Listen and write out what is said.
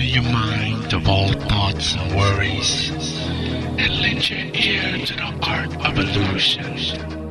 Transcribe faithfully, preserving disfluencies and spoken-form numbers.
free your mind of all thoughts and worries, and lend your ear to the art of illusion.